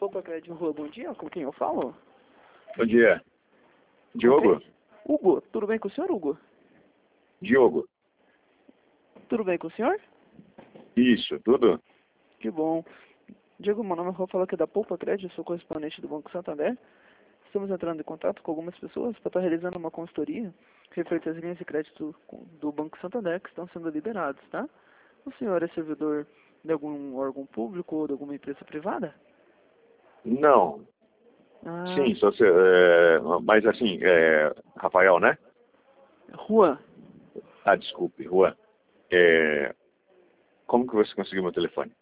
Poupa Crédito Rua, bom dia, com quem eu falo? Bom dia. Diogo? Ok. Hugo, tudo bem com o senhor, Hugo? Diogo. Tudo bem com o senhor? Isso, tudo? Que bom. Diego, meu nome é Rafael aqui da Poupa Crédito, sou correspondente do Banco Santander. Estamos entrando em contato com algumas pessoas para estar realizando uma consultoria referente às linhas de crédito do Banco Santander que estão sendo liberadas, tá? O senhor é servidor de algum órgão público ou de alguma empresa privada? Não. Ah, Sim, só se, mas assim, Rafael, né? Juan. Ah, desculpe, Juan. Como que você conseguiu meu telefone?